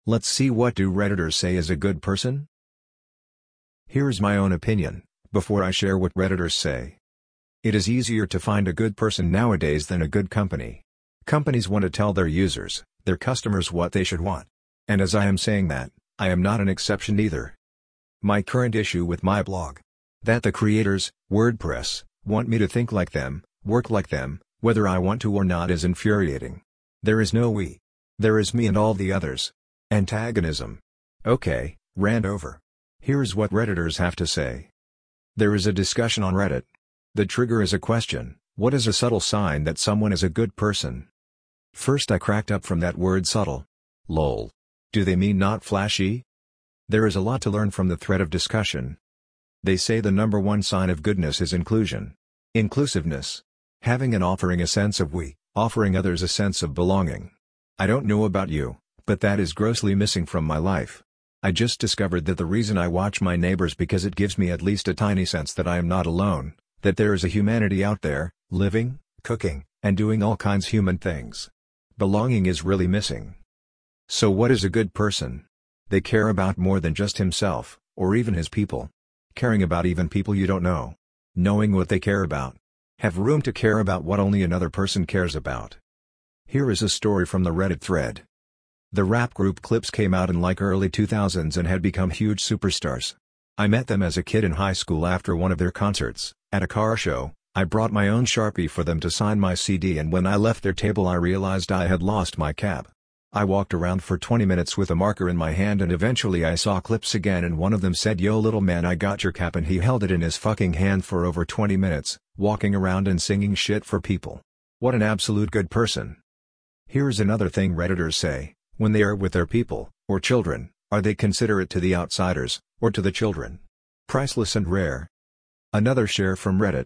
Let's see, what do Redditors say is a good person? Here's my own opinion, before I share what Redditors say. It is easier to find a good person nowadays than a good company. Companies want to tell their users, their customers, what they should want. And as I am saying that, I am not an exception either. My current issue with my blog, that the creators, WordPress, want me to think like them, work like them, whether I want to or not, is infuriating. There is no we. There is me and all the others. Antagonism. Okay, rant over. Here's what Redditors have to say. There is a discussion on Reddit. The trigger is a question: what is a subtle sign that someone is a good person? First I cracked up from that word subtle. Lol. Do they mean not flashy? There is a lot to learn from the thread of discussion. They say the number one sign of goodness is inclusion. Inclusiveness. Having and offering a sense of we, offering others a sense of belonging. I don't know about you, but that is grossly missing from my life. I just discovered that the reason I watch my neighbors because it gives me at least a tiny sense that I am not alone, that there is a humanity out there, living, cooking, and doing all kinds human things. Belonging is really missing. So what is a good person? They care about more than just himself, or even his people. Caring about even people you don't know. Knowing what they care about. Have room to care about what only another person cares about. Here is a story from the Reddit thread. The rap group Clipse came out in like early 2000s and had become huge superstars. I met them as a kid in high school after one of their concerts. At a car show, I brought my own Sharpie for them to sign my CD, and when I left their table I realized I had lost my cap. I walked around for 20 minutes with a marker in my hand, and eventually I saw Clipse again, and one of them said, "Yo little man, I got your cap," and he held it in his fucking hand for over 20 minutes, walking around and singing shit for people. What an absolute good person. Here's another thing Redditors say: when they are with their people, or children, are they considerate to the outsiders, or to the children? Priceless and rare. Another share from Reddit.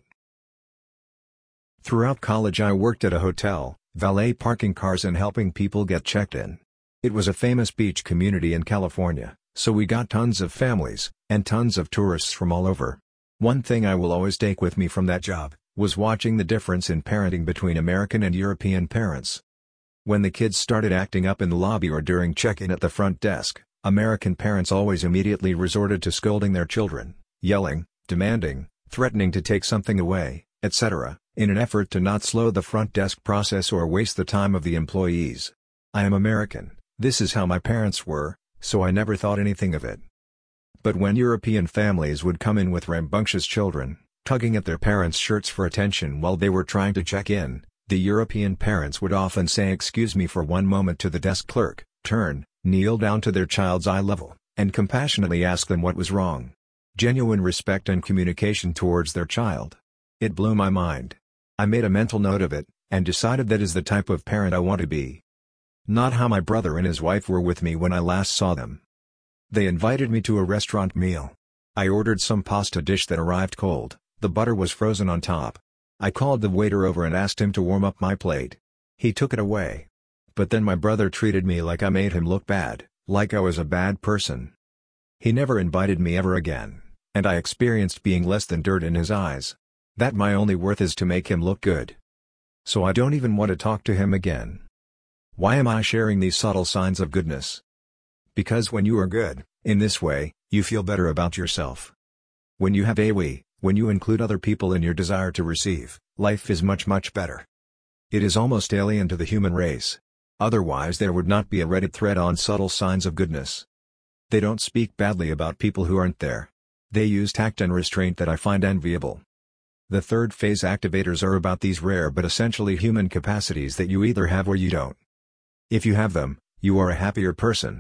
Throughout college I worked at a hotel, valet parking cars and helping people get checked in. It was a famous beach community in California, so we got tons of families, and tons of tourists from all over. One thing I will always take with me from that job, was watching the difference in parenting between American and European parents. When the kids started acting up in the lobby or during check-in at the front desk, American parents always immediately resorted to scolding their children, yelling, demanding, threatening to take something away, etc., in an effort to not slow the front desk process or waste the time of the employees. I am American, this is how my parents were, so I never thought anything of it. But when European families would come in with rambunctious children, tugging at their parents' shirts for attention while they were trying to check in, the European parents would often say "excuse me" for one moment to the desk clerk, turn, kneel down to their child's eye level, and compassionately ask them what was wrong. Genuine respect and communication towards their child. It blew my mind. I made a mental note of it, and decided that is the type of parent I want to be. Not how my brother and his wife were with me when I last saw them. They invited me to a restaurant meal. I ordered some pasta dish that arrived cold, the butter was frozen on top. I called the waiter over and asked him to warm up my plate. He took it away. But then my brother treated me like I made him look bad, like I was a bad person. He never invited me ever again, and I experienced being less than dirt in his eyes. That my only worth is to make him look good. So I don't even want to talk to him again. Why am I sharing these subtle signs of goodness? Because when you are good, in this way, you feel better about yourself. When you have a we, when you include other people in your desire to receive, life is much better. It is almost alien to the human race. Otherwise there would not be a Reddit thread on subtle signs of goodness. They don't speak badly about people who aren't there. They use tact and restraint that I find enviable. The third phase activators are about these rare but essentially human capacities that you either have or you don't. If you have them, you are a happier person.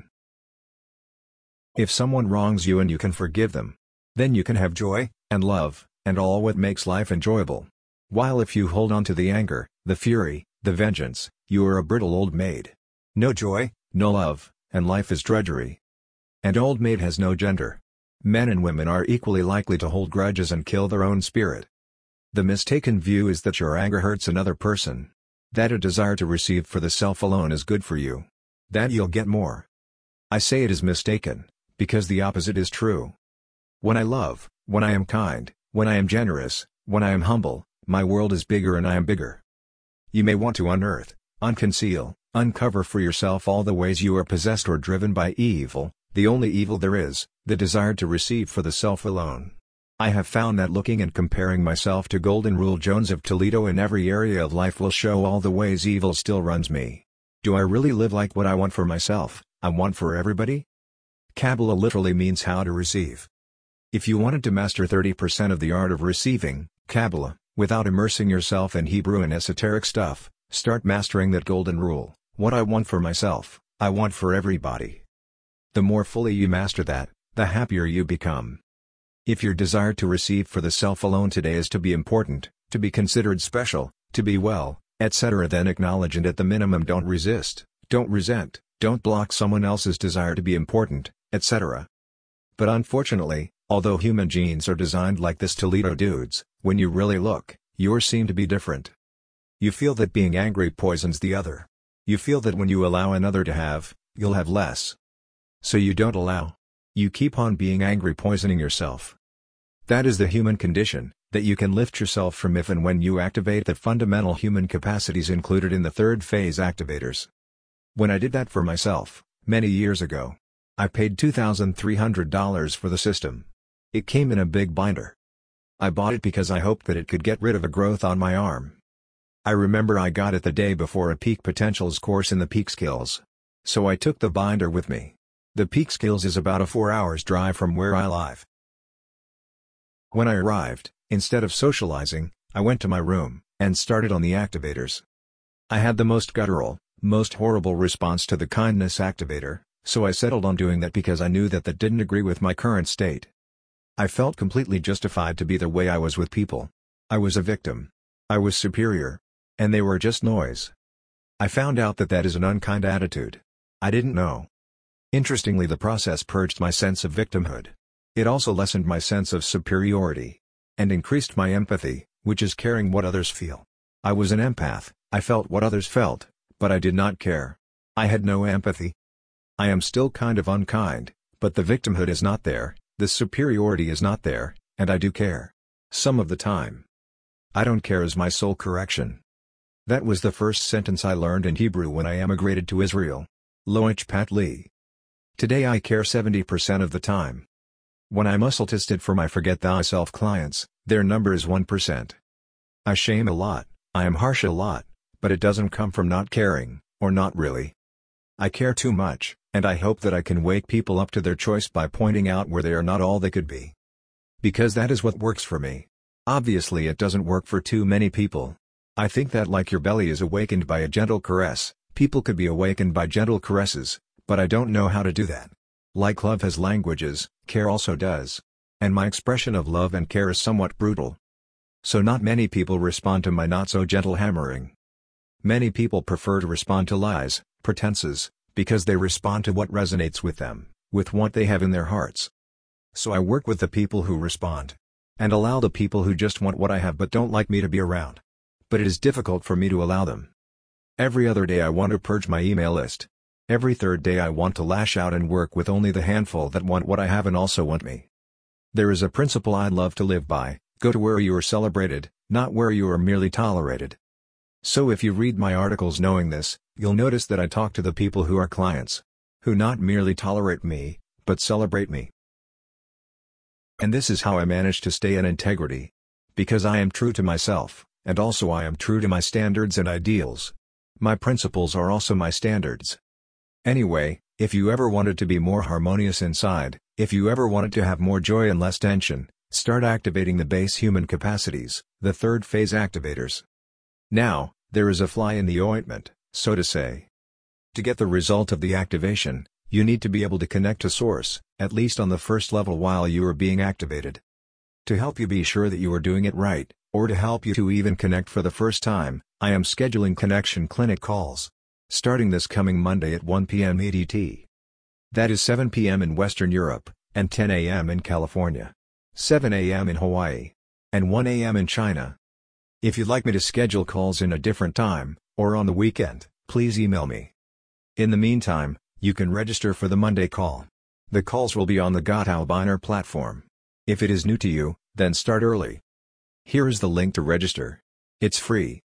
If someone wrongs you and you can forgive them, then you can have joy, and love, and all what makes life enjoyable. While if you hold on to the anger, the fury, the vengeance, you are a brittle old maid. No joy, no love, and life is drudgery. And old maid has no gender. Men and women are equally likely to hold grudges and kill their own spirit. The mistaken view is that your anger hurts another person. That a desire to receive for the self alone is good for you. That you'll get more. I say it is mistaken, because the opposite is true. When I love, when I am kind, when I am generous, when I am humble, my world is bigger and I am bigger. You may want to unearth, unconceal, Uncover for yourself all the ways you are possessed or driven by evil, the only evil there is, the desire to receive for the self alone. I have found that looking and comparing myself to Golden Rule Jones of Toledo in every area of life will show all the ways evil still runs me. Do I really live like what I want for myself, I want for everybody? Kabbalah literally means how to receive. If you wanted to master 30% of the art of receiving, Kabbalah, without immersing yourself in Hebrew and esoteric stuff, start mastering that golden rule: what I want for myself, I want for everybody. The more fully you master that, the happier you become. If your desire to receive for the self alone today is to be important, to be considered special, to be well, etc., then acknowledge and at the minimum don't resist, don't resent, don't block someone else's desire to be important, etc. But unfortunately, although human genes are designed like this Toledo dude's, when you really look, yours seem to be different. You feel that being angry poisons the other. You feel that when you allow another to have, you'll have less. So you don't allow. You keep on being angry, poisoning yourself. That is the human condition, that you can lift yourself from if and when you activate the fundamental human capacities included in the third phase activators. When I did that for myself, many years ago, I paid $2,300 for the system. It came in a big binder. I bought it because I hoped that it could get rid of a growth on my arm. I remember I got it the day before a Peak Potentials course in the Peak Skills. So I took the binder with me. The Peak Skills is about a 4 hours drive from where I live. When I arrived, instead of socializing, I went to my room, and started on the activators. I had the most guttural, most horrible response to the kindness activator, so I settled on doing that because I knew that didn't agree with my current state. I felt completely justified to be the way I was with people. I was a victim. I was superior. And they were just noise. I found out that is an unkind attitude. I didn't know. Interestingly, the process purged my sense of victimhood. It also lessened my sense of superiority. And increased my empathy, which is caring what others feel. I was an empath, I felt what others felt, but I did not care. I had no empathy. I am still kind of unkind, but the victimhood is not there, the superiority is not there, and I do care. Some of the time. I don't care is my sole correction. That was the first sentence I learned in Hebrew when I emigrated to Israel. Lo ichpat li. Today I care 70% of the time. When I muscle tested for my Forget Thyself clients, their number is 1%. I shame a lot, I am harsh a lot, but it doesn't come from not caring, or not really. I care too much, and I hope that I can wake people up to their choice by pointing out where they are not all they could be. Because that is what works for me. Obviously it doesn't work for too many people. I think that like your belly is awakened by a gentle caress, people could be awakened by gentle caresses, but I don't know how to do that. Like love has languages, care also does. And my expression of love and care is somewhat brutal. So not many people respond to my not so gentle hammering. Many people prefer to respond to lies, pretenses, because they respond to what resonates with them, with what they have in their hearts. So I work with the people who respond. And allow the people who just want what I have but don't like me to be around. But it is difficult for me to allow them. Every other day I want to purge my email list. Every third day I want to lash out and work with only the handful that want what I have and also want me. There is a principle I'd love to live by: go to where you are celebrated, not where you are merely tolerated. So if you read my articles knowing this, you'll notice that I talk to the people who are clients. Who not merely tolerate me, but celebrate me. And this is how I manage to stay in integrity. Because I am true to myself, and also I am true to my standards and ideals. My principles are also my standards. Anyway, if you ever wanted to be more harmonious inside, if you ever wanted to have more joy and less tension, start activating the base human capacities, the third phase activators. Now, there is a fly in the ointment, so to say. To get the result of the activation, you need to be able to connect to Source, at least on the first level while you are being activated. To help you be sure that you are doing it right, or to help you to even connect for the first time, I am scheduling connection clinic calls. Starting this coming Monday at 1 p.m. EDT. That is 7 p.m. in Western Europe, and 10 a.m. in California. 7 a.m. in Hawaii. And 1 a.m. in China. If you'd like me to schedule calls in a different time, or on the weekend, please email me. In the meantime, you can register for the Monday call. The calls will be on the Got Albiner platform. If it is new to you, then start early. Here is the link to register. It's free.